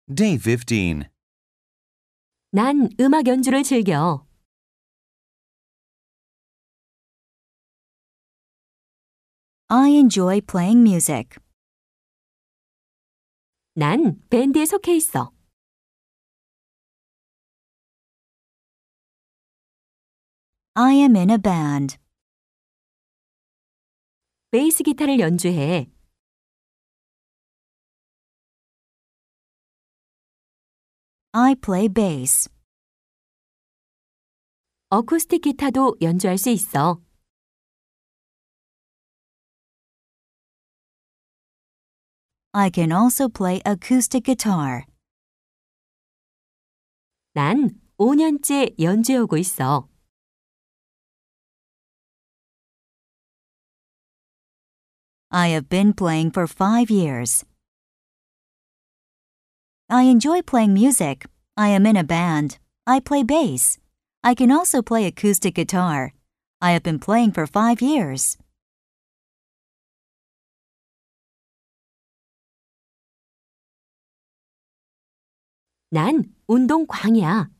Day 15. 난 음악 연주를 즐겨. I enjoy playing music. 난 밴드에 속해 있어. I am in a band. 베이스 기타를 연주해. I play bass. 어쿠스틱 기타도 연주할 수 있어. I can also play acoustic guitar. 난 5년째 연주해오고 있어. I have been playing for 5 years. I enjoy playing music. I am in a band. I play bass. I can also play acoustic guitar. I have been playing for 5 years. 난 운동 광이야.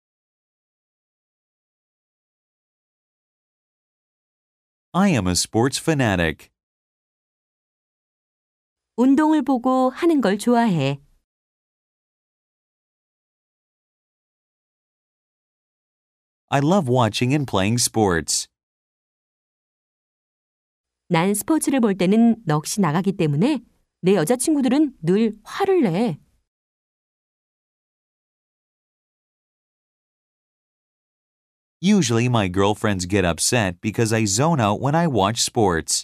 I am a sports fanatic. 운동을 보고 하는 걸 좋아해. I love watching and playing sports. 난 스포츠를 볼 때는 넋이 나가기 때문에 내 여자친구들은 늘 화를 내. Usually my girlfriends get upset because I zone out when I watch sports.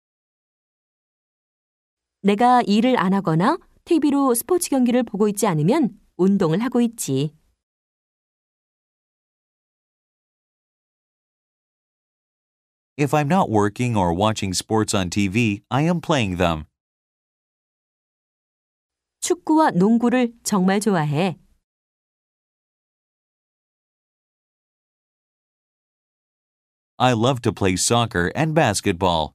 내가 일을 안 하거나 TV로 스포츠 경기를 보고 있지 않으면 운동을 하고 있지. If I'm not working or watching sports on TV, I am playing them. 축구와 농구를 정말 좋아해. I love to play soccer and basketball.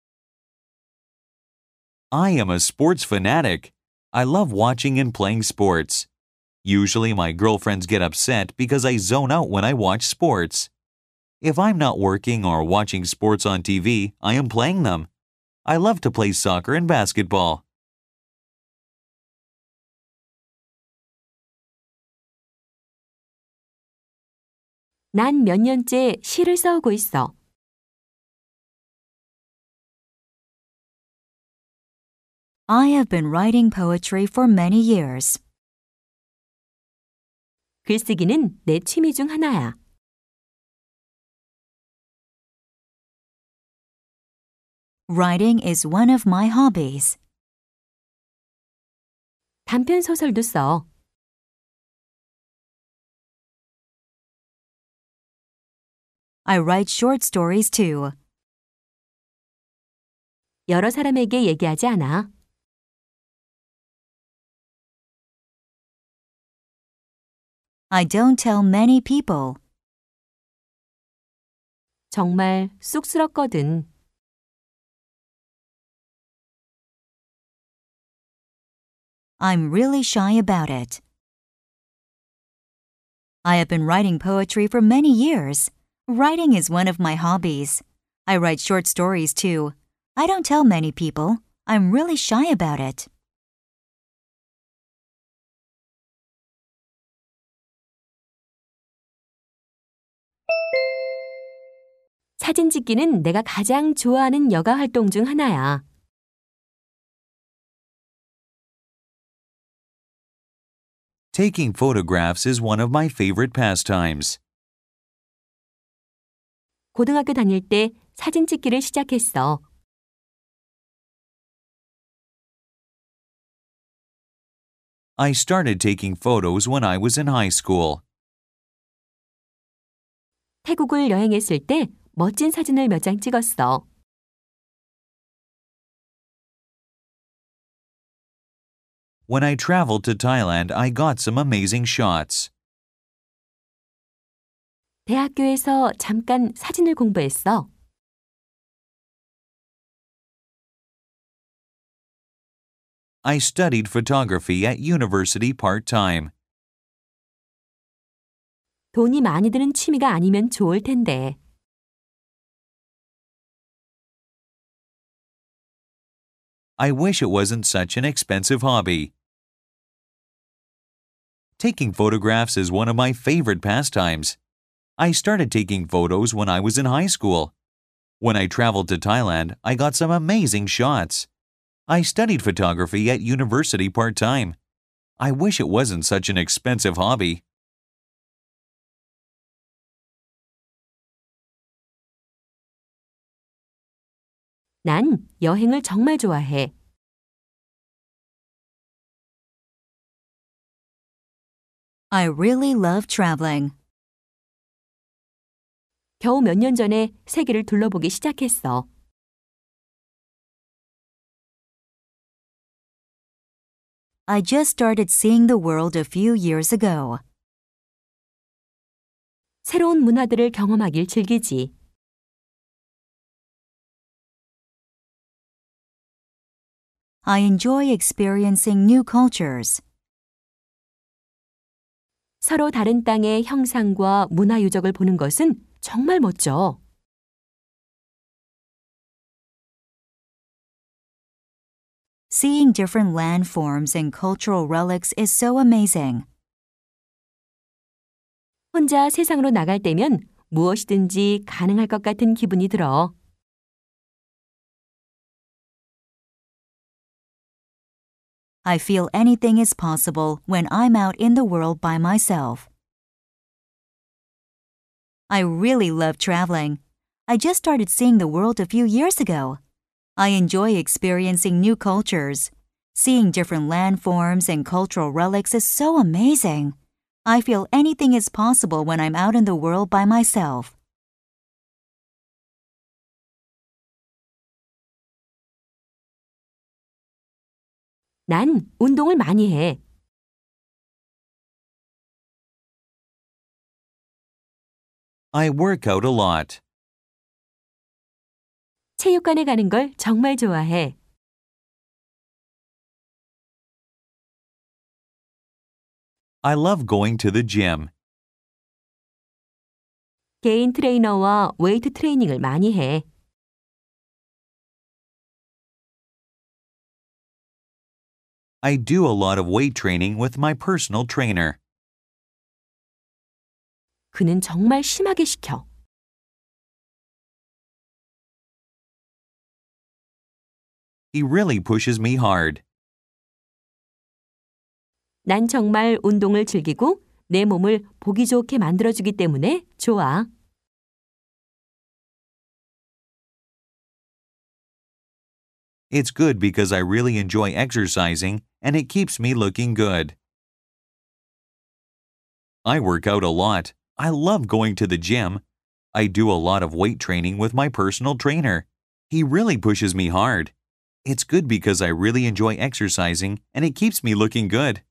I am a sports fanatic. I love watching and playing sports. Usually my girlfriends get upset because I zone out when I watch sports. If I'm not working or watching sports on TV, I am playing them. I love to play soccer and basketball. 난 몇 년째 시를 써오고 있어. I have been writing poetry for many years. 글쓰기는 내 취미 중 하나야. Writing is one of my hobbies. 단편 소설도 써. I write short stories too. 여러 사람에게 얘기하지 않아. I don't tell many people. 정말 쑥스럽거든. I'm really shy about it. I have been writing poetry for many years. Writing is one of my hobbies. I write short stories too. I don't tell many people. I'm really shy about it. 사진 찍기는 내가 가장 좋아하는 여가 활동 중 하나야. Taking photographs is one of my favorite pastimes. 고등학교 다닐 때 사진 찍기를 시작했어. I started taking photos when I was in high school. 태국을 여행했을 때 멋진 사진을 몇 장 찍었어. When I traveled to Thailand, I got some amazing shots. 대학교에서 잠깐 사진을 공부했어. I studied photography at university part-time. 돈이 많이 드는 취미가 아니면 좋을 텐데. I wish it wasn't such an expensive hobby. Taking photographs is one of my favorite pastimes. I started taking photos when I was in high school. When I traveled to Thailand, I got some amazing shots. I studied photography at university part-time. I wish it wasn't such an expensive hobby. 난 여행을 정말 좋아해. I really love traveling. 겨우 몇 년 전에 세계를 둘러보기 시작했어. I just started seeing the world a few years ago. 새로운 문화들을 경험하길 즐기지. I enjoy experiencing new cultures. 서로 다른 땅의 형상과 문화 유적을 보는 것은 정말 멋져. Seeing different landforms and cultural relics is so amazing. 혼자 세상으로 나갈 때면 무엇이든지 가능할 것 같은 기분이 들어. I feel anything is possible when I'm out in the world by myself. I really love traveling. I just started seeing the world a few years ago. I enjoy experiencing new cultures. Seeing different landforms and cultural relics is so amazing. I feel anything is possible when I'm out in the world by myself. 난 운동을 많이 해. I work out a lot. 체육관에 가는 걸 정말 좋아해. I love going to the gym. 개인 트레이너와 웨이트 트레이닝을 많이 해. I do a lot of weight training with my personal trainer. 그는 정말 심하게 시켜. He really pushes me hard. 난 정말 운동을 즐기고 내 몸을 보기 좋게 만들어주기 때문에 좋아. It's good because I really enjoy exercising and it keeps me looking good. I work out a lot. I love going to the gym. I do a lot of weight training with my personal trainer. He really pushes me hard. It's good because I really enjoy exercising and it keeps me looking good.